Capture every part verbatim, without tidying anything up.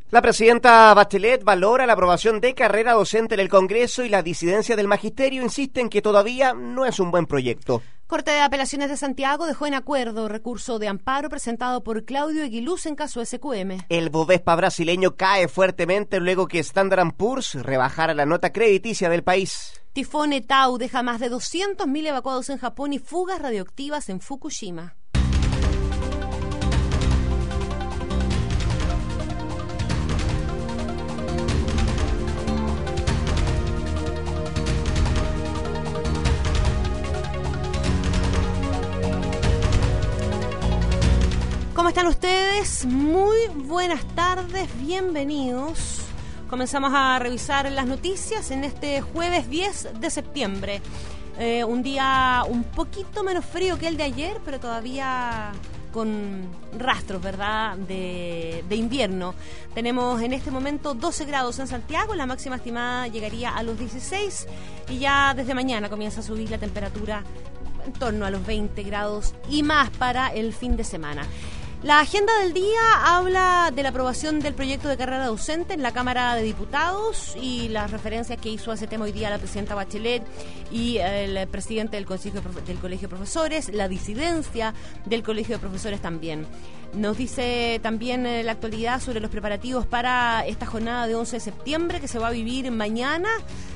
La presidenta Bachelet valora la aprobación de carrera docente en el Congreso y la disidencia del magisterio insiste en que todavía no es un buen proyecto. Corte de Apelaciones de Santiago dejó en acuerdo recurso de amparo presentado por Claudio Eguiluz en caso S Q M. El Bovespa brasileño cae fuertemente luego que Standard and Poor's rebajara la nota crediticia del país. Tifón Etau deja más de doscientos mil evacuados en Japón y fugas radioactivas en Fukushima. ¿Cómo están ustedes? Muy buenas tardes, bienvenidos. Comenzamos a revisar las noticias en este jueves diez de septiembre. Eh, un día un poquito menos frío que el de ayer, pero todavía con rastros, ¿verdad?, de, de invierno. Tenemos en este momento doce grados en Santiago, la máxima estimada llegaría a los dieciséis y ya desde mañana comienza a subir la temperatura en torno a los veinte grados y más para el fin de semana. La agenda del día habla de la aprobación del proyecto de carrera docente en la Cámara de Diputados y las referencias que hizo a ese tema hoy día la presidenta Bachelet y el presidente del Colegio, del Colegio de Profesores, la disidencia del Colegio de Profesores también. Nos dice también la actualidad sobre los preparativos para esta jornada de once de septiembre que se va a vivir mañana.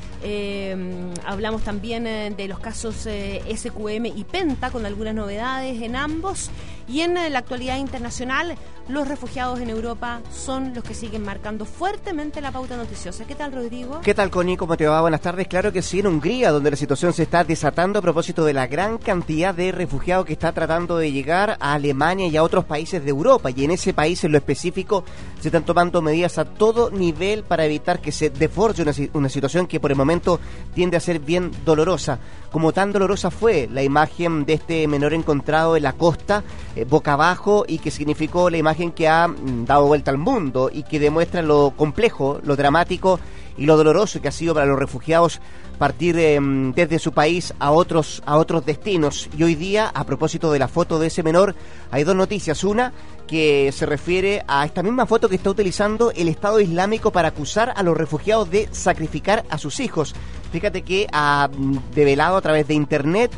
Eh, hablamos también eh, de los casos eh, S Q M y Penta con algunas novedades en ambos y en eh, la actualidad internacional los refugiados en Europa son los que siguen marcando fuertemente la pauta noticiosa. ¿Qué tal, Rodrigo? ¿Qué tal, Connie? ¿Cómo te va? Buenas tardes. Claro que sí, en Hungría, donde la situación se está desatando a propósito de la gran cantidad de refugiados que está tratando de llegar a Alemania y a otros países de Europa. Y en ese país, en lo específico, se están tomando medidas a todo nivel para evitar que se deforme una, una situación que por el momento tiende a ser bien dolorosa. Como tan dolorosa fue la imagen de este menor encontrado en la costa, eh, boca abajo, y que significó la imagen que ha mm, dado vuelta al mundo y que demuestra lo complejo, lo dramático y lo doloroso que ha sido para los refugiados partir eh, desde su país a otros a otros destinos. Y hoy día, a propósito de la foto de ese menor, hay dos noticias. Una que se refiere a esta misma foto que está utilizando el Estado Islámico para acusar a los refugiados de sacrificar a sus hijos. Fíjate que ha develado a través de internet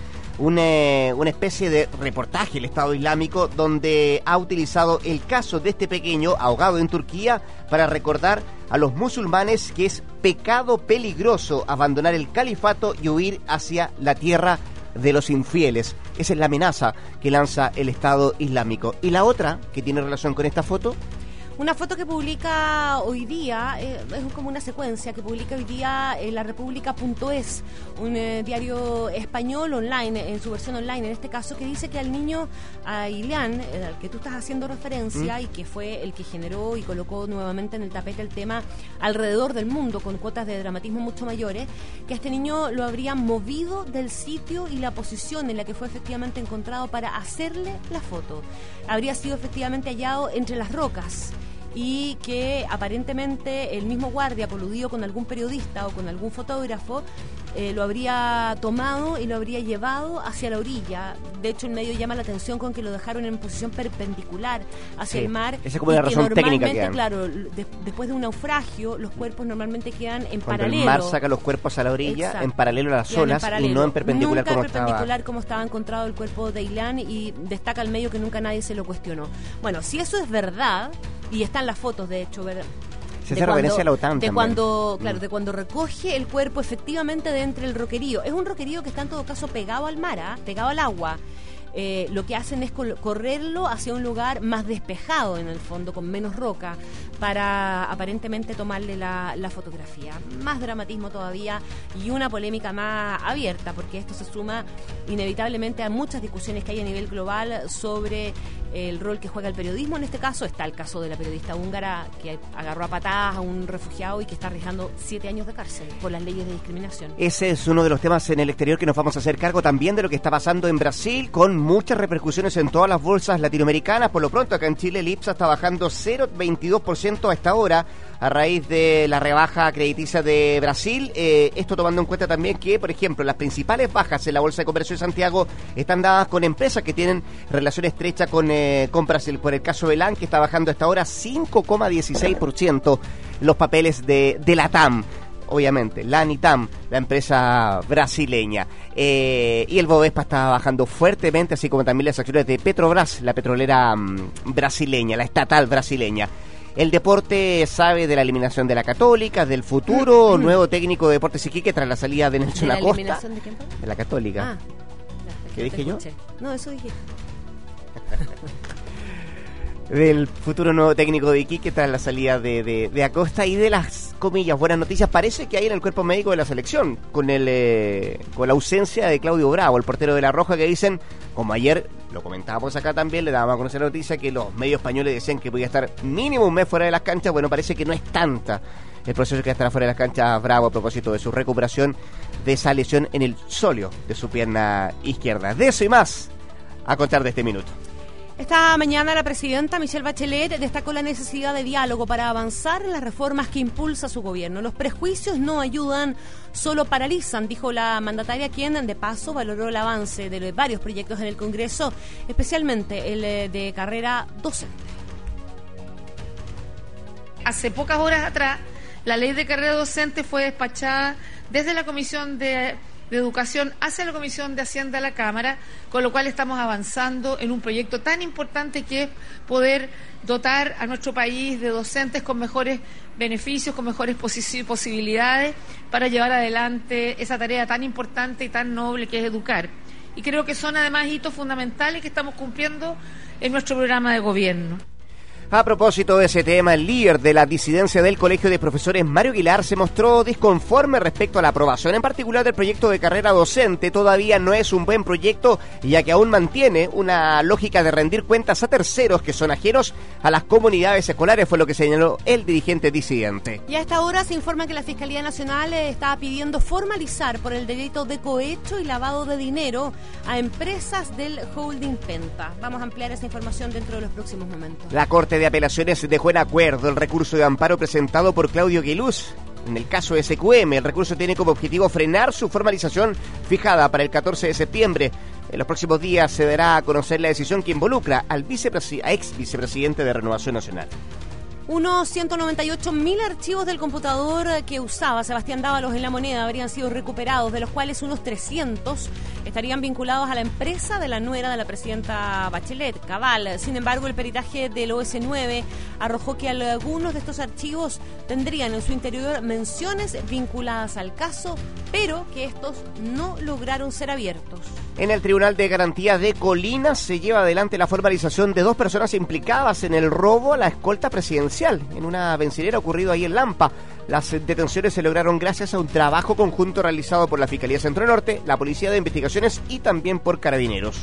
Una, una especie de reportaje el Estado Islámico donde ha utilizado el caso de este pequeño ahogado en Turquía para recordar a los musulmanes que es pecado peligroso abandonar el califato y huir hacia la tierra de los infieles. Esa es la amenaza que lanza el Estado Islámico. Y la otra, que tiene relación con esta foto, una foto que publica hoy día, eh, es como una secuencia que publica hoy día en la república punto es, un eh, diario español online, en su versión online, en este caso, que dice que al niño, a Ileán, eh, al que tú estás haciendo referencia, ¿Mm? y que fue el que generó y colocó nuevamente en el tapete el tema alrededor del mundo, con cuotas de dramatismo mucho mayores, que a este niño lo habrían movido del sitio y la posición en la que fue efectivamente encontrado para hacerle la foto. Habría sido efectivamente hallado entre las rocas, y que aparentemente el mismo guardia, coludido con algún periodista o con algún fotógrafo, eh, lo habría tomado y lo habría llevado hacia la orilla. De hecho, el medio llama la atención con que lo dejaron en posición perpendicular hacia sí, el mar. Esa es como la razón técnica que dan. Claro, de, después de un naufragio, los cuerpos normalmente quedan en Cuando paralelo. El mar saca los cuerpos a la orilla, exacto, en paralelo a las olas y no en perpendicular. Nunca como en perpendicular estaba. como estaba encontrado el cuerpo de Ileán, y destaca al medio que nunca nadie se lo cuestionó. Bueno, si eso es verdad, y están las fotos, de hecho, ¿verdad? Se hace referencia a la OTAN de también. cuando, claro, de cuando recoge el cuerpo efectivamente de entre el roquerío. Es un roquerío que está en todo caso pegado al mar, ¿eh? Pegado al agua. Eh, lo que hacen es correrlo hacia un lugar más despejado en el fondo, con menos roca, para aparentemente tomarle la, la fotografía. Más dramatismo todavía y una polémica más abierta, porque esto se suma inevitablemente a muchas discusiones que hay a nivel global sobre el rol que juega el periodismo. En este caso está el caso de la periodista húngara que agarró a patadas a un refugiado y que está arriesgando siete años de cárcel por las leyes de discriminación. Ese es uno de los temas en el exterior que nos vamos a hacer cargo también de lo que está pasando en Brasil con muchas repercusiones en todas las bolsas latinoamericanas. Por lo pronto, acá en Chile, el IPSA está bajando cero coma veintidós por ciento a esta hora a raíz de la rebaja crediticia de Brasil. Eh, esto tomando en cuenta también que, por ejemplo, las principales bajas en la Bolsa de Comercio de Santiago están dadas con empresas que tienen relación estrecha con, eh, con Brasil. Por el caso de LAN, que está bajando a esta hora cinco coma dieciséis por ciento los papeles de, de la T A M. Obviamente, LAN y T A M, la empresa brasileña. Eh, y el Bovespa está bajando fuertemente, así como también las acciones de Petrobras, la petrolera um, brasileña, la estatal brasileña. El deporte sabe de la eliminación de la Católica, del futuro, mm-hmm. nuevo técnico de Deportes Iquique tras la salida de Nelson ¿De la Acosta. eliminación de quién? De la Católica. Ah, no, ¿Qué dije yo? No, eso dije. Del futuro nuevo técnico de Iquique tras la salida de, de, de Acosta y de las, comillas, buenas noticias. Parece que hay en el cuerpo médico de la selección, con el eh, con la ausencia de Claudio Bravo, el portero de La Roja, que dicen, como ayer lo comentábamos acá también, le dábamos a conocer la noticia que los medios españoles decían que podía estar mínimo un mes fuera de las canchas. Bueno, parece que no es tanta el proceso que estará fuera de las canchas Bravo a propósito de su recuperación de esa lesión en el sóleo de su pierna izquierda. De eso y más a contar de este minuto. Esta mañana la presidenta Michelle Bachelet destacó la necesidad de diálogo para avanzar en las reformas que impulsa su gobierno. Los prejuicios no ayudan, solo paralizan, dijo la mandataria, quien de paso valoró el avance de varios proyectos en el Congreso, especialmente el de carrera docente. Hace pocas horas atrás, la ley de carrera docente fue despachada desde la Comisión de de Educación hacia la Comisión de Hacienda de la Cámara, con lo cual estamos avanzando en un proyecto tan importante que es poder dotar a nuestro país de docentes con mejores beneficios, con mejores posi- posibilidades para llevar adelante esa tarea tan importante y tan noble que es educar. Y creo que son además hitos fundamentales que estamos cumpliendo en nuestro programa de gobierno. A propósito de ese tema, el líder de la disidencia del Colegio de Profesores, Mario Aguilar, se mostró disconforme respecto a la aprobación en particular del proyecto de carrera docente. Todavía no es un buen proyecto, ya que aún mantiene una lógica de rendir cuentas a terceros que son ajenos a las comunidades escolares, fue lo que señaló el dirigente disidente. Y a esta hora se informa que la Fiscalía Nacional está pidiendo formalizar por el delito de cohecho y lavado de dinero a empresas del holding Penta. Vamos a ampliar esa información dentro de los próximos momentos. La Corte de Apelaciones dejó en acuerdo el recurso de amparo presentado por Claudio Guiluz. En el caso de S Q M, el recurso tiene como objetivo frenar su formalización fijada para el catorce de septiembre. En los próximos días se dará a conocer la decisión que involucra al vicepresi- a ex vicepresidente de Renovación Nacional. Unos ciento noventa y ocho mil archivos del computador que usaba Sebastián Dávalos en La Moneda habrían sido recuperados, de los cuales unos trescientos estarían vinculados a la empresa de la nuera de la presidenta Bachelet, Cabal. Sin embargo, el peritaje del O S nueve arrojó que algunos de estos archivos tendrían en su interior menciones vinculadas al caso, pero que estos no lograron ser abiertos. En el Tribunal de Garantía de Colinas se lleva adelante la formalización de dos personas implicadas en el robo a la escolta presidencial en una bencinera ocurrido ahí en Lampa. Las detenciones se lograron gracias a un trabajo conjunto realizado por la Fiscalía Centro Norte, la Policía de Investigaciones y también por Carabineros.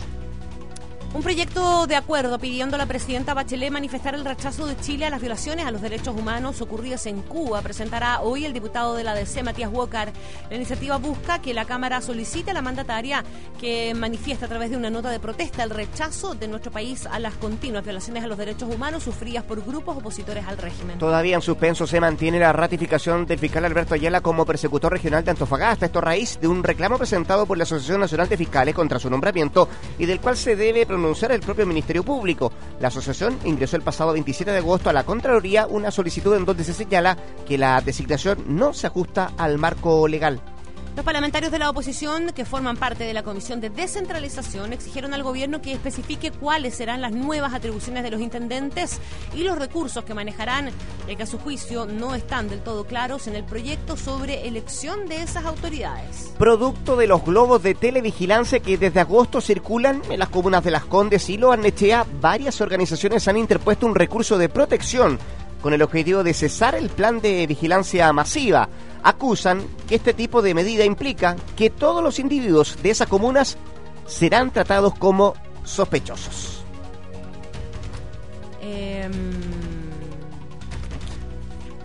Un proyecto de acuerdo pidiendo a la presidenta Bachelet manifestar el rechazo de Chile a las violaciones a los derechos humanos ocurridas en Cuba presentará hoy el diputado de la D C, Matías Walker. La iniciativa busca que la Cámara solicite a la mandataria que manifieste a través de una nota de protesta el rechazo de nuestro país a las continuas violaciones a los derechos humanos sufridas por grupos opositores al régimen. Todavía en suspenso se mantiene la ratificación del fiscal Alberto Ayala como persecutor regional de Antofagasta. Esto a raíz de un reclamo presentado por la Asociación Nacional de Fiscales contra su nombramiento y del cual se debe pronunciar el propio Ministerio Público. La asociación ingresó el pasado veintisiete de agosto a la Contraloría una solicitud en donde se señala que la designación no se ajusta al marco legal. Los parlamentarios de la oposición, que forman parte de la Comisión de Descentralización, exigieron al gobierno que especifique cuáles serán las nuevas atribuciones de los intendentes y los recursos que manejarán, ya que a su juicio no están del todo claros en el proyecto sobre elección de esas autoridades. Producto de los globos de televigilancia que desde agosto circulan en las comunas de Las Condes y Lo Barnechea, varias organizaciones han interpuesto un recurso de protección con el objetivo de cesar el plan de vigilancia masiva. Acusan que este tipo de medida implica que todos los individuos de esas comunas serán tratados como sospechosos. Eh,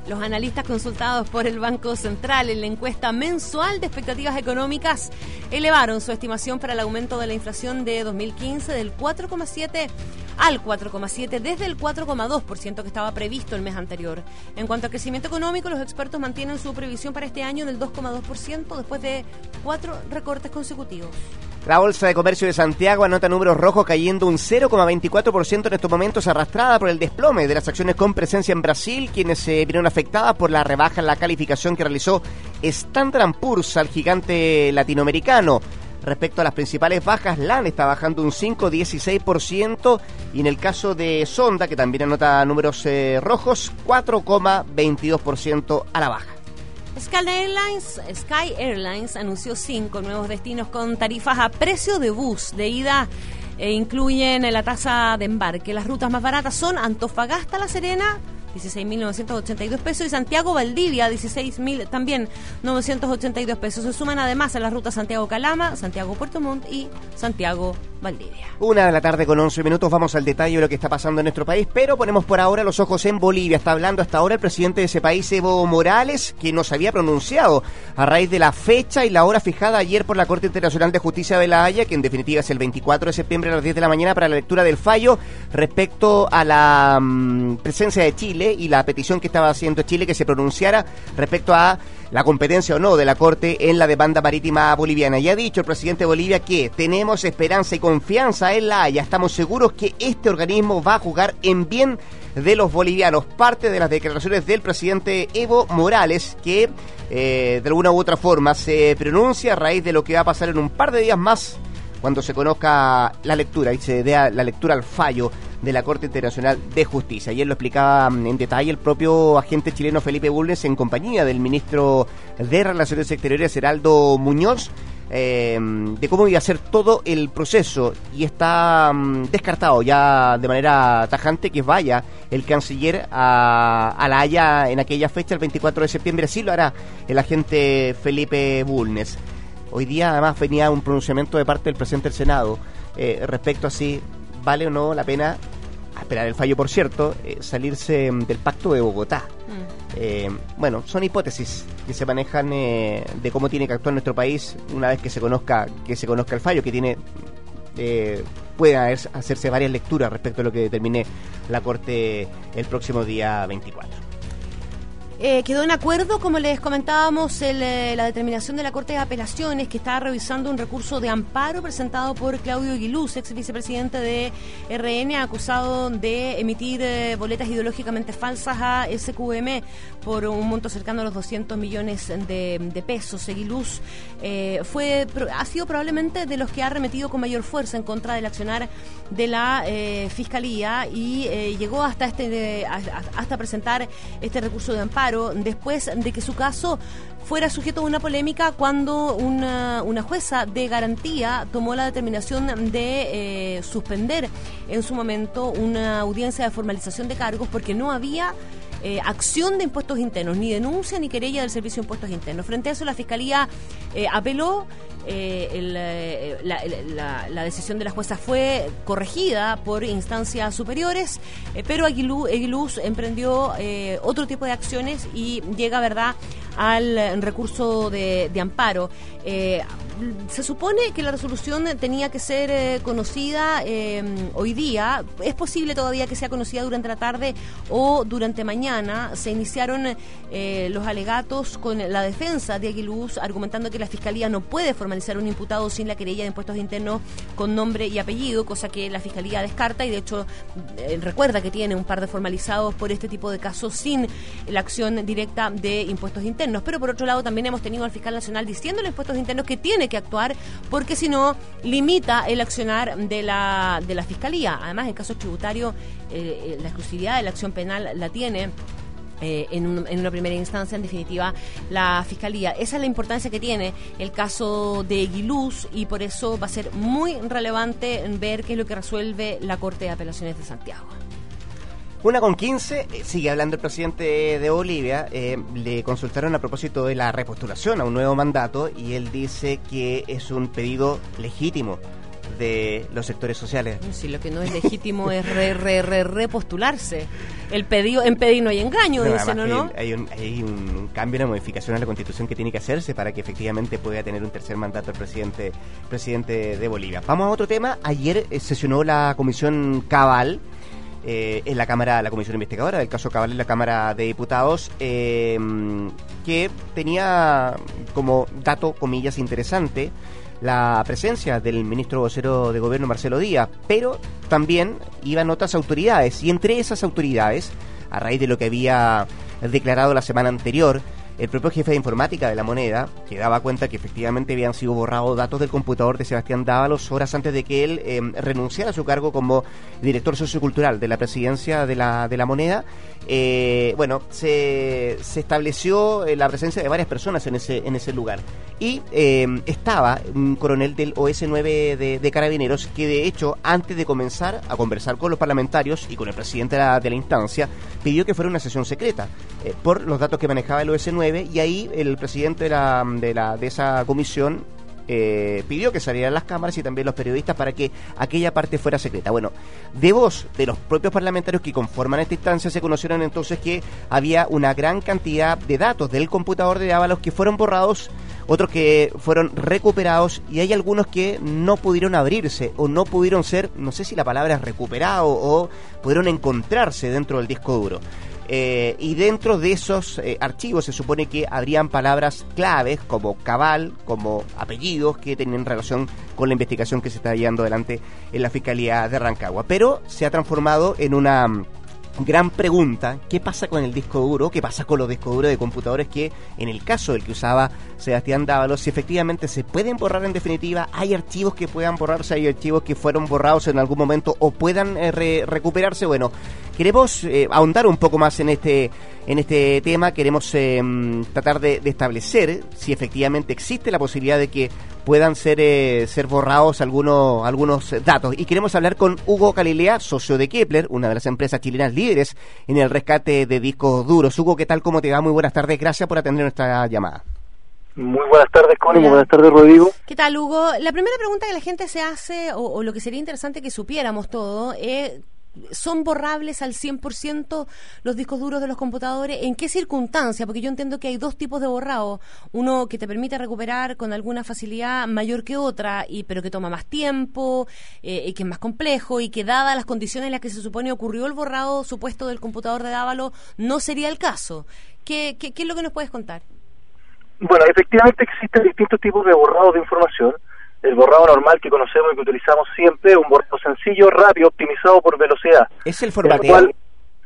Los analistas consultados por el Banco Central en la encuesta mensual de expectativas económicas elevaron su estimación para el aumento de la inflación de dos mil quince del cuatro coma siete al cuatro coma siete desde el cuatro coma dos por ciento que estaba previsto el mes anterior. En cuanto al crecimiento económico, los expertos mantienen su previsión para este año del dos coma dos por ciento después de cuatro recortes consecutivos. La Bolsa de Comercio de Santiago anota números rojos cayendo un cero coma veinticuatro por ciento en estos momentos, arrastrada por el desplome de las acciones con presencia en Brasil, quienes se vieron afectadas por la rebaja en la calificación que realizó Standard and Poor's al gigante latinoamericano. Respecto a las principales bajas, L A N está bajando un cinco coma dieciséis por ciento y en el caso de Sonda, que también anota números eh, rojos, cuatro coma veintidós por ciento a la baja. Sky Airlines, Sky Airlines anunció cinco nuevos destinos con tarifas a precio de bus de ida e incluyen la tasa de embarque. Las rutas más baratas son Antofagasta La Serena, dieciséis mil novecientos ochenta y dos pesos, y Santiago Valdivia, dieciséis mil también novecientos ochenta y dos pesos. Se suman además a las rutas Santiago Calama, Santiago Puerto Montt y Santiago Valdivia. Una de la tarde con once minutos, vamos al detalle de lo que está pasando en nuestro país, pero ponemos por ahora los ojos en Bolivia. Está hablando hasta ahora el presidente de ese país, Evo Morales, que nos había pronunciado a raíz de la fecha y la hora fijada ayer por la Corte Internacional de Justicia de La Haya, que en definitiva es el veinticuatro de septiembre a las diez de la mañana para la lectura del fallo respecto a la um, presencia de Chile y la petición que estaba haciendo Chile que se pronunciara respecto a la competencia o no de la Corte en la demanda marítima boliviana. Ya ha dicho el presidente de Bolivia que tenemos esperanza y confianza en La Haya. Estamos seguros que este organismo va a jugar en bien de los bolivianos. Parte de las declaraciones del presidente Evo Morales, que eh, de alguna u otra forma se pronuncia a raíz de lo que va a pasar en un par de días más cuando se conozca la lectura y se dé la lectura al fallo de la Corte Internacional de Justicia. Ayer lo explicaba en detalle el propio agente chileno Felipe Bulnes en compañía del ministro de Relaciones Exteriores, Heraldo Muñoz, eh, de cómo iba a ser todo el proceso, y está um, descartado ya de manera tajante que vaya el canciller a, a La Haya en aquella fecha, el veinticuatro de septiembre. Así lo hará el agente Felipe Bulnes. Hoy día además venía un pronunciamiento de parte del presidente del Senado eh, respecto a si vale o no la pena, a esperar el fallo por cierto, eh, salirse del Pacto de Bogotá. Mm. Eh, bueno, son hipótesis que se manejan eh, de cómo tiene que actuar nuestro país una vez que se conozca que se conozca el fallo, que tiene eh, pueden hacerse varias lecturas respecto a lo que determine la Corte el próximo día veinticuatro. Eh, quedó en acuerdo, como les comentábamos, el, eh, la determinación de la Corte de Apelaciones, que está revisando un recurso de amparo presentado por Claudio Aguiluz, ex vicepresidente de R N, acusado de emitir eh, boletas ideológicamente falsas a S Q M por un monto cercano a los doscientos millones de, de pesos. Aguiluz eh, fue, ha sido probablemente de los que ha arremetido con mayor fuerza en contra del accionar de la eh, Fiscalía y eh, llegó hasta, este, de, hasta presentar este recurso de amparo después de que su caso fuera sujeto a una polémica cuando una, una jueza de garantía tomó la determinación de eh, suspender en su momento una audiencia de formalización de cargos porque no había eh, acción de impuestos internos, ni denuncia ni querella del Servicio de Impuestos Internos. Frente a eso, la Fiscalía eh, apeló. Eh, el, eh, la, la, la decisión de la jueza fue corregida por instancias superiores, eh, pero Aguiluz, Aguiluz emprendió eh, otro tipo de acciones y llega, verdad, al recurso de, de amparo. Eh, se supone que la resolución tenía que ser eh, conocida eh, hoy día. Es posible todavía que sea conocida durante la tarde o durante mañana. Se iniciaron eh, los alegatos con la defensa de Aguiluz, argumentando que la Fiscalía no puede formalizar un imputado sin la querella de impuestos internos con nombre y apellido, cosa que la Fiscalía descarta y de hecho eh, recuerda que tiene un par de formalizados por este tipo de casos sin la acción directa de impuestos internos. Pero por otro lado también hemos tenido al fiscal nacional diciendo a los impuestos internos que tiene que actuar porque si no limita el accionar de la de la Fiscalía. Además, en casos tributarios eh, la exclusividad de la acción penal la tiene Eh, en, un, en una primera instancia, en definitiva, la Fiscalía. Esa es la importancia que tiene el caso de Aguiluz y por eso va a ser muy relevante ver qué es lo que resuelve la Corte de Apelaciones de Santiago. Una con quince, sigue hablando el presidente de Bolivia, eh, le consultaron a propósito de la repostulación a un nuevo mandato y él dice que es un pedido legítimo de los sectores sociales. Si lo que no es legítimo es re, re, re, repostularse. El pedido, en pedir no hay engaño, no, dicen, ¿o no? Hay, un, hay un cambio, una modificación a la Constitución que tiene que hacerse para que efectivamente pueda tener un tercer mandato el presidente, presidente de Bolivia. Vamos a otro tema. Ayer eh, sesionó la Comisión Cabal, Eh, en la Cámara, la Comisión Investigadora del caso Cabal en la Cámara de Diputados, eh, que tenía como dato, comillas, interesante la presencia del ministro vocero de Gobierno, Marcelo Díaz, pero también iban otras autoridades, y entre esas autoridades, a raíz de lo que había declarado la semana anterior el propio jefe de informática de La Moneda, que daba cuenta que efectivamente habían sido borrados datos del computador de Sebastián Dávalos horas antes de que él eh, renunciara a su cargo como director sociocultural de la presidencia de La, de la Moneda. Eh, bueno, se, se estableció eh, la presencia de varias personas en ese, en ese lugar. Y eh, estaba un coronel del O S nueve de, de Carabineros, que de hecho, antes de comenzar a conversar con los parlamentarios y con el presidente de la, de la instancia, pidió que fuera una sesión secreta eh, por los datos que manejaba el O S nueve. Y ahí el presidente de, la, de, la, de esa comisión eh, pidió que salieran las cámaras y también los periodistas para que aquella parte fuera secreta. Bueno, de voz de los propios parlamentarios que conforman esta instancia se conocieron entonces que había una gran cantidad de datos del computador de Dávalos que fueron borrados, otros que fueron recuperados, y hay algunos que no pudieron abrirse o no pudieron ser, no sé si la palabra es recuperado, o pudieron encontrarse dentro del disco duro. Eh, y dentro de esos eh, archivos se supone que habrían palabras claves como cabal, como apellidos que tienen relación con la investigación que se está llevando adelante en la Fiscalía de Rancagua. Pero se ha transformado en una gran pregunta: ¿qué pasa con el disco duro? ¿Qué pasa con los discos duros de computadores que, en el caso del que usaba Sebastián Dávalos, si efectivamente se pueden borrar en definitiva? ¿Hay archivos que puedan borrarse? ¿Hay archivos que fueron borrados en algún momento o puedan eh, re- recuperarse? Bueno, queremos eh, ahondar un poco más en este en este tema. Queremos eh, tratar de, de establecer si efectivamente existe la posibilidad de que puedan ser eh, ser borrados algunos algunos datos. Y queremos hablar con Hugo Galilea, socio de Kepler, una de las empresas chilenas líderes en el rescate de discos duros. Hugo, ¿qué tal? ¿Cómo te va? Muy buenas tardes. Gracias por atender nuestra llamada. Muy buenas tardes, Connie. Muy buenas tardes, Rodrigo. ¿Qué tal, Hugo? La primera pregunta que la gente se hace, o, o lo que sería interesante que supiéramos todo, es: ¿son borrables al cien por ciento los discos duros de los computadores? ¿En qué circunstancia? Porque yo entiendo que hay dos tipos de borrado. Uno que te permite recuperar con alguna facilidad mayor que otra, y pero que toma más tiempo, eh, y que es más complejo, y que dadas las condiciones en las que se supone ocurrió el borrado supuesto del computador de Dávalos, no sería el caso. ¿Qué, qué, qué es lo que nos puedes contar? Bueno, efectivamente existen distintos tipos de borrados de información. El borrado normal que conocemos y que utilizamos siempre, un borrado sencillo, rápido, optimizado por velocidad. ¿Es el formateo? El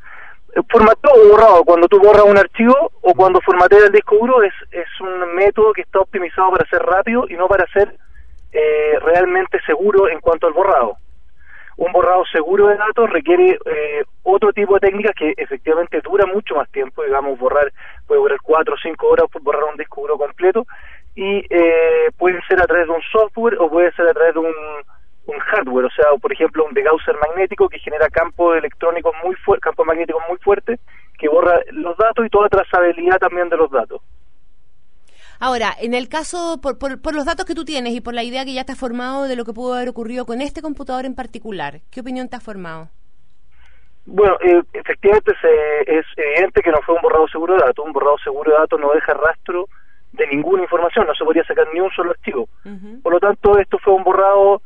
formateo o borrado, cuando tú borras un archivo o cuando formateas el disco duro, es, es un método que está optimizado para ser rápido y no para ser eh, realmente seguro en cuanto al borrado. Un borrado seguro de datos requiere eh, otro tipo de técnicas que efectivamente dura mucho más tiempo. Digamos, borrar puede durar cuatro o cinco horas por borrar un disco duro completo, y eh, puede ser a través de un software o puede ser a través de un, un hardware, o sea, por ejemplo un degausser magnético que genera campos electrónicos muy fuertes, campos magnéticos muy fuertes, que borra los datos y toda trazabilidad también de los datos. Ahora, en el caso, por, por, por los datos que tú tienes y por la idea que ya te has formado de lo que pudo haber ocurrido con este computador en particular, ¿qué opinión te has formado? Bueno, eh, efectivamente se, es evidente que no fue un borrado seguro de datos. Un borrado seguro de datos no deja rastro de ninguna información, no se podría sacar ni un solo archivo. Uh-huh. Por lo tanto, esto fue un borrado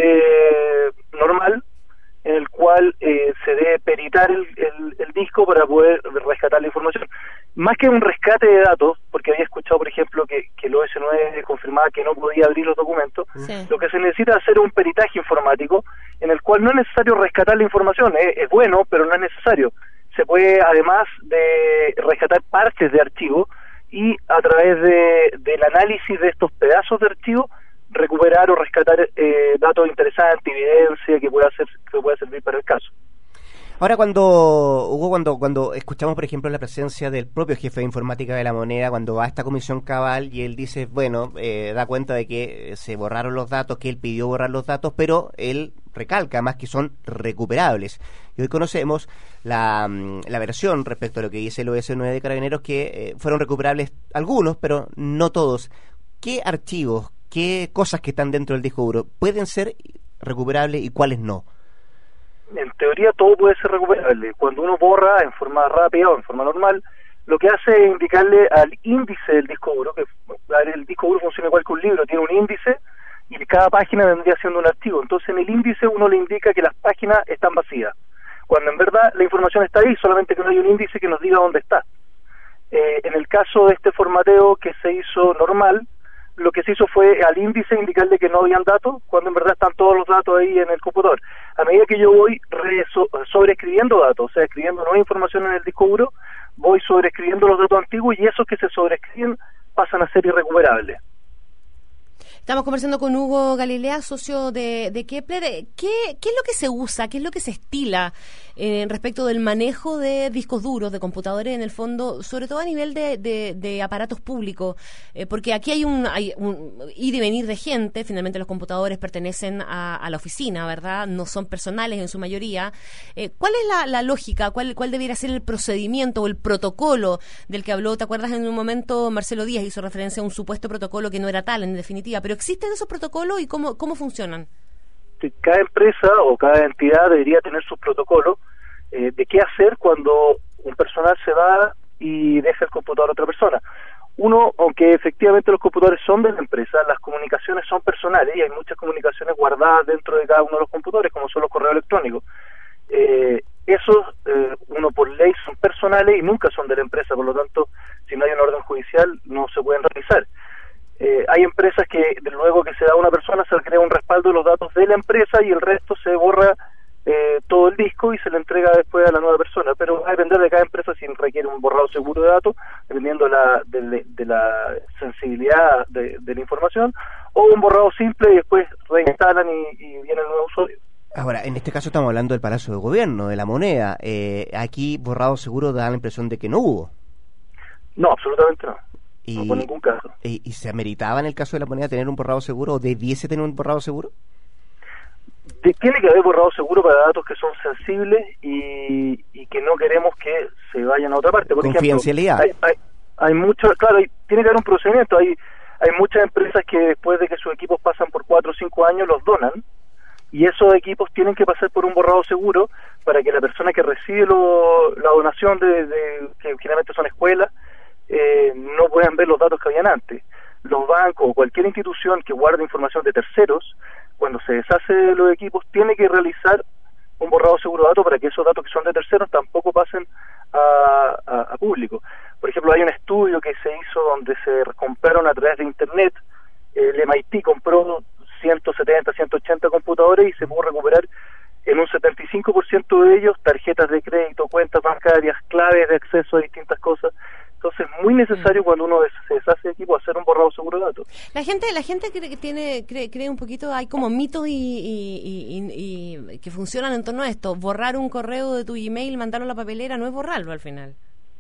eh, normal, en el cual eh, se debe peritar el, el, el disco para poder rescatar la información. Más que un rescate de datos, porque había escuchado, por ejemplo, que, que el O S nueve confirmaba que no podía abrir los documentos, sí. Lo que se necesita es hacer un peritaje informático, en el cual no es necesario rescatar la información, es, es bueno, pero no es necesario. Se puede, además de rescatar partes de archivo, y a través de, del análisis de estos pedazos de archivo, recuperar o rescatar eh, datos interesantes, evidencia que pueda, ser, que pueda servir para el caso. Ahora, cuando Hugo, cuando cuando escuchamos, por ejemplo, la presencia del propio jefe de informática de La Moneda, cuando va a esta comisión Cabal y él dice, bueno, eh, da cuenta de que se borraron los datos, que él pidió borrar los datos, pero él recalca más que son recuperables. Y hoy conocemos la, la versión respecto a lo que dice el O S nueve de Carabineros, que eh, fueron recuperables algunos, pero no todos. ¿Qué archivos, qué cosas que están dentro del disco duro pueden ser recuperables y cuáles no? En teoría todo puede ser recuperable. Cuando uno borra en forma rápida o en forma normal, lo que hace es indicarle al índice del disco duro, que el disco duro funciona igual que un libro, tiene un índice y cada página vendría siendo un archivo. Entonces en el índice uno le indica que las páginas están vacías, cuando en verdad la información está ahí, solamente que no hay un índice que nos diga dónde está. Eh, en el caso de este formateo que se hizo normal, lo que se hizo fue al índice indicarle que no habían datos, cuando en verdad están todos los datos ahí en el computador. A medida que yo voy re so sobreescribiendo datos, o sea, escribiendo nueva información en el disco duro, voy sobreescribiendo los datos antiguos y esos que se sobreescriben pasan a ser irrecuperables. Estamos conversando con Hugo Galilea, socio de, de Kepler. ¿Qué, ¿Qué es lo que se usa, qué es lo que se estila eh, respecto del manejo de discos duros, de computadores en el fondo, sobre todo a nivel de, de, de aparatos públicos? Eh, porque aquí hay un, hay un ir y venir de gente, finalmente los computadores pertenecen a, a la oficina, ¿verdad? No son personales en su mayoría. Eh, ¿Cuál es la, la lógica? ¿Cuál, ¿Cuál debería ser el procedimiento o el protocolo del que habló? ¿Te acuerdas en un momento Marcelo Díaz hizo referencia a un supuesto protocolo que no era tal en definitiva? Pero ¿existen esos protocolos y cómo, cómo funcionan? Cada empresa o cada entidad debería tener sus protocolos eh, de qué hacer cuando un personal se va y deja el computador a otra persona. Uno, aunque efectivamente los computadores son de la empresa, las comunicaciones son personales y hay muchas comunicaciones guardadas dentro de cada uno de los computadores, como son los correos electrónicos. Eh, esos, eh, uno por ley, son personales y nunca son de la empresa, por lo tanto, si no hay una orden judicial, no se pueden realizar. Eh, hay empresas que luego que se da a una persona se le crea un respaldo de los datos de la empresa y el resto se borra eh, todo el disco y se le entrega después a la nueva persona, pero va a depender de cada empresa si requiere un borrado seguro de datos, dependiendo de la, de, de la sensibilidad de, de la información, o un borrado simple y después reinstalan y, y viene el nuevo usuario. Ahora, en este caso estamos hablando del Palacio de Gobierno, de la moneda. Eh, aquí borrado seguro da la impresión de que no hubo. No, absolutamente no. Y, no por ningún caso. Y, ¿Y se ameritaba en el caso de la moneda tener un borrado seguro o debiese tener un borrado seguro? De, tiene que haber borrado seguro para datos que son sensibles y, y que no queremos que se vayan a otra parte. Por Confidencialidad. Ejemplo, hay, hay, hay mucho, claro, hay, tiene que haber un procedimiento. Hay, hay muchas empresas que después de que sus equipos pasan por cuatro o cinco años los donan y esos equipos tienen que pasar por un borrado seguro para que la persona que recibe lo, la donación, de, de que generalmente son escuelas, Eh, no puedan ver los datos que habían antes. Los bancos o cualquier institución que guarde información de terceros, cuando se deshace de los equipos, tiene que realizar un borrado seguro de datos para que esos datos que son de terceros tampoco pasen a, a, a público. Por ejemplo, hay un estudio que se hizo donde se compraron a través de internet, el M I T compró ciento setenta, ciento ochenta computadores y se pudo recuperar en un setenta y cinco por ciento de ellos tarjetas de crédito, cuentas bancarias, claves de acceso a distintas cosas. Entonces es muy necesario cuando uno se deshace de equipo hacer un borrado seguro de datos. La gente la gente cree que tiene cree, cree un poquito, hay como mitos y, y, y, y que funcionan en torno a esto. Borrar un correo de tu email, mandarlo a la papelera, no es borrarlo al final.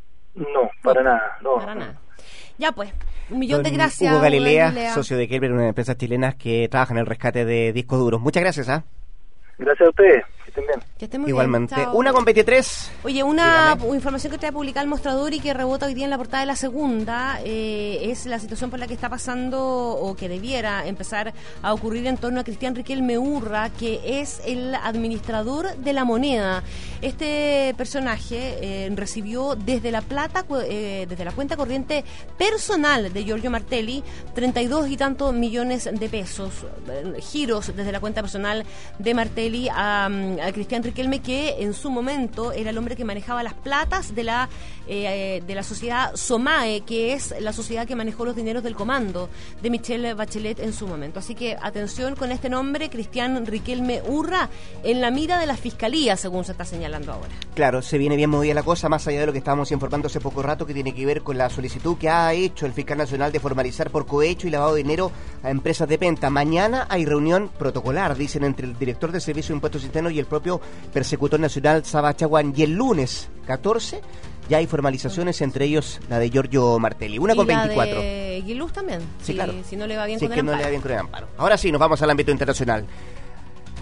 No, para no, nada. No, para no. nada. Ya pues, un millón Don de gracias. Hugo Galilea, Hugo Galilea, socio de Kepler, una de las empresas chilenas que trabaja en el rescate de discos duros. Muchas gracias. ¿eh? Gracias a ustedes. Que estén bien. Que estén muy Igualmente. bien. Una con veintitrés. Oye, una Dígame. información que trae publicada el Mostrador y que rebota hoy día en la portada de La Segunda eh, es la situación por la que está pasando o que debiera empezar a ocurrir en torno a Cristian Riquelme Urra, que es el administrador de la moneda. Este personaje eh, recibió desde la plata, eh, desde la cuenta corriente personal de Giorgio Martelli, treinta y dos y tantos millones de pesos, eh, giros desde la cuenta personal de Martelli a, a Cristian Riquelme, que en su momento era el hombre que manejaba las platas de la eh, de la sociedad SOMAE, que es la sociedad que manejó los dineros del comando de Michelle Bachelet en su momento. Así que atención con este nombre, Cristian Riquelme Urra, en la mira de la Fiscalía, según se está señalando ahora. Claro, se viene bien movida la cosa, más allá de lo que estábamos informando hace poco rato, que tiene que ver con la solicitud que ha hecho el fiscal nacional de formalizar por cohecho y lavado de dinero a empresas de Penta. Mañana hay reunión protocolar, dicen, entre el director del Servicio de Impuestos Internos y el propio persecutor nacional Saba Chaguán. Y el lunes catorce ya hay formalizaciones, entre ellos la de Giorgio Martelli. Una y con la veinticuatro. De Guiluz también. Sí, si, claro. Si no le va bien sí, con que el no amparo. le va bien con el amparo. Ahora sí, nos vamos al ámbito internacional.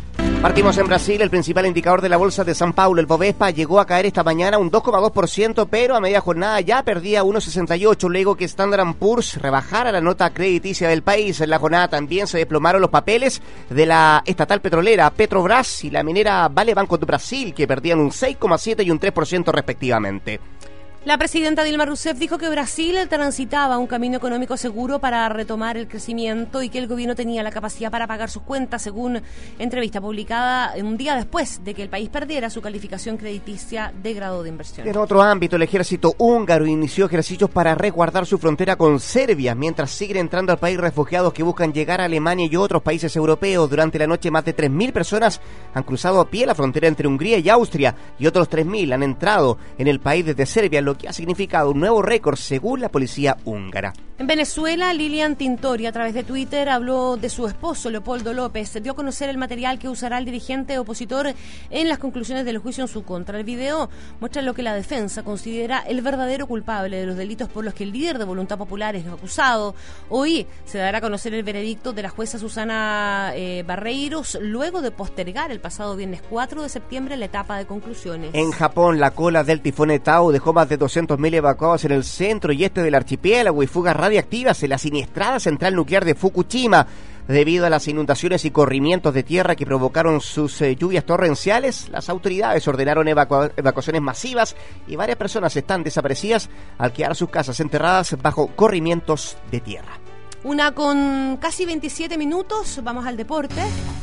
Partimos en Brasil. El principal indicador de la bolsa de São Paulo, el Bovespa, llegó a caer esta mañana un dos coma dos por ciento, pero a media jornada ya perdía uno coma sesenta y ocho, luego que Standard and Poor's rebajara la nota crediticia del país. En la jornada también se desplomaron los papeles de la estatal petrolera Petrobras y la minera Vale Banco do Brasil, que perdían un seis coma siete y un tres por ciento respectivamente. La presidenta Dilma Rousseff dijo que Brasil transitaba un camino económico seguro para retomar el crecimiento y que el gobierno tenía la capacidad para pagar sus cuentas, según entrevista publicada un día después de que el país perdiera su calificación crediticia de grado de inversión. En otro ámbito, el ejército húngaro inició ejercicios para resguardar su frontera con Serbia, mientras siguen entrando al país refugiados que buscan llegar a Alemania y otros países europeos. Durante la noche, más de tres mil personas han cruzado a pie la frontera entre Hungría y Austria, y otros tres mil han entrado en el país desde Serbia, lo que ha significado un nuevo récord según la policía húngara. En Venezuela, Lilian Tintori, a través de Twitter, habló de su esposo, Leopoldo López. Dio a conocer el material que usará el dirigente opositor en las conclusiones del juicio en su contra. El video muestra lo que la defensa considera el verdadero culpable de los delitos por los que el líder de Voluntad Popular es acusado. Hoy se dará a conocer el veredicto de la jueza Susana eh, Barreiros, luego de postergar el pasado viernes cuatro de septiembre la etapa de conclusiones. En Japón, la cola del tifón Etao dejó más de doscientos mil evacuados en el centro y este del archipiélago y fugas radiactivas en la siniestrada central nuclear de Fukushima. Debido a las inundaciones y corrimientos de tierra que provocaron sus eh, lluvias torrenciales, las autoridades ordenaron evacu- evacuaciones masivas y varias personas están desaparecidas al quedar sus casas enterradas bajo corrimientos de tierra. Una con casi veintisiete minutos, vamos al deporte.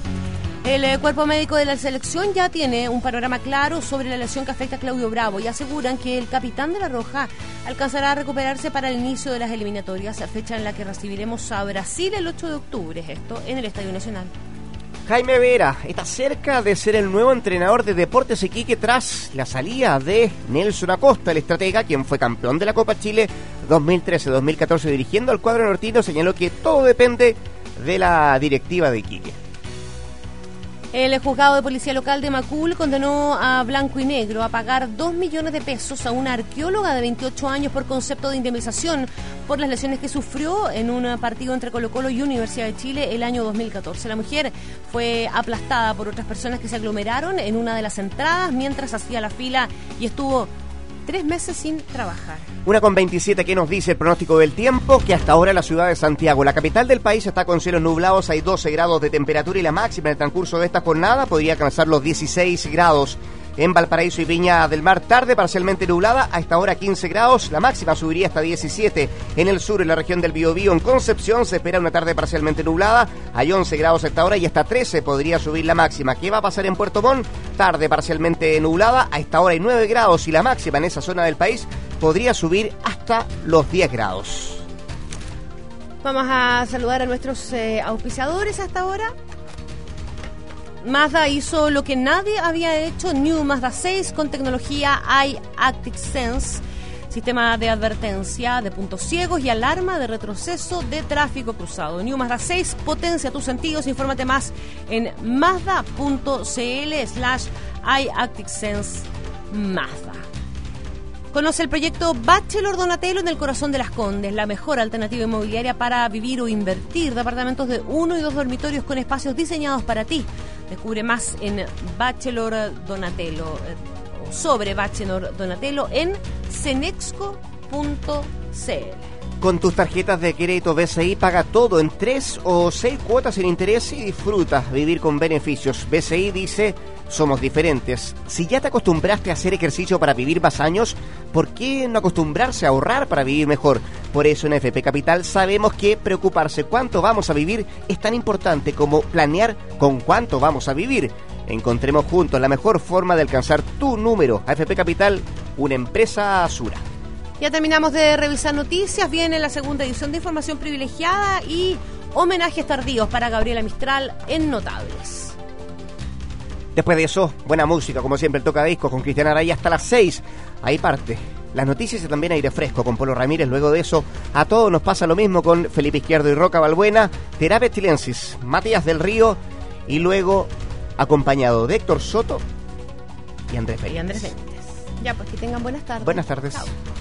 El eh, cuerpo médico de la selección ya tiene un panorama claro sobre la lesión que afecta a Claudio Bravo y aseguran que el capitán de la Roja alcanzará a recuperarse para el inicio de las eliminatorias, fecha en la que recibiremos a Brasil el ocho de octubre, esto en el Estadio Nacional. Jaime Vera está cerca de ser el nuevo entrenador de Deportes Iquique tras la salida de Nelson Acosta, el estratega, quien fue campeón de la Copa Chile dos mil trece dos mil catorce dirigiendo al cuadro nortino. Señaló que todo depende de la directiva de Iquique. El juzgado de policía local de Macul condenó a Blanco y Negro a pagar dos millones de pesos a una arqueóloga de veintiocho años por concepto de indemnización por las lesiones que sufrió en un partido entre Colo-Colo y Universidad de Chile el año dos mil catorce. La mujer fue aplastada por otras personas que se aglomeraron en una de las entradas mientras hacía la fila y estuvo tres meses sin trabajar. Una con veintisiete, ¿qué nos dice el pronóstico del tiempo? Que hasta ahora la ciudad de Santiago, la capital del país, está con cielos nublados, hay doce grados de temperatura y la máxima en el transcurso de esta jornada podría alcanzar los dieciséis grados. En Valparaíso y Viña del Mar, tarde parcialmente nublada, a esta hora quince grados, la máxima subiría hasta diecisiete. En el sur, en la región del Biobío, en Concepción, se espera una tarde parcialmente nublada, hay once grados a esta hora y hasta trece podría subir la máxima. ¿Qué va a pasar en Puerto Montt? Tarde parcialmente nublada, a esta hora hay nueve grados y la máxima en esa zona del país podría subir hasta los diez grados. Vamos a saludar a nuestros eh, auspiciadores hasta ahora. Mazda hizo lo que nadie había hecho, New Mazda seis con tecnología iActive Sense, sistema de advertencia de puntos ciegos y alarma de retroceso de tráfico cruzado. New Mazda seis, potencia tus sentidos, infórmate más en mazda.cl slash iActive Sense Mazda. Conoce el proyecto Bachelor Donatello en el corazón de Las Condes, la mejor alternativa inmobiliaria para vivir o invertir. Departamentos de uno y dos dormitorios con espacios diseñados para ti. Descubre más en Bachelor Donatello o sobre Bachelor Donatello en cenexco punto c l. Con tus tarjetas de crédito B C I paga todo en tres o seis cuotas sin interés y disfruta vivir con beneficios. B C I dice, somos diferentes. Si ya te acostumbraste a hacer ejercicio para vivir más años, ¿por qué no acostumbrarse a ahorrar para vivir mejor? Por eso en F P Capital sabemos que preocuparse cuánto vamos a vivir es tan importante como planear con cuánto vamos a vivir. Encontremos juntos la mejor forma de alcanzar tu número. A F P Capital, una empresa Asura. Ya terminamos de revisar noticias, viene la segunda edición de Información Privilegiada y homenajes tardíos para Gabriela Mistral en Notables. Después de eso, buena música, como siempre, el Toca Discos con Cristian Araya hasta las seis. Ahí parte las noticias y también aire fresco con Polo Ramírez. Luego de eso, a todos nos pasa lo mismo con Felipe Izquierdo y Roca Balbuena, Terapia Chilensis, Matías del Río y luego acompañado de Héctor Soto y Andrés Benítez. Y Andrés Benítez. Ya, pues que tengan buenas tardes. Buenas tardes. Chao.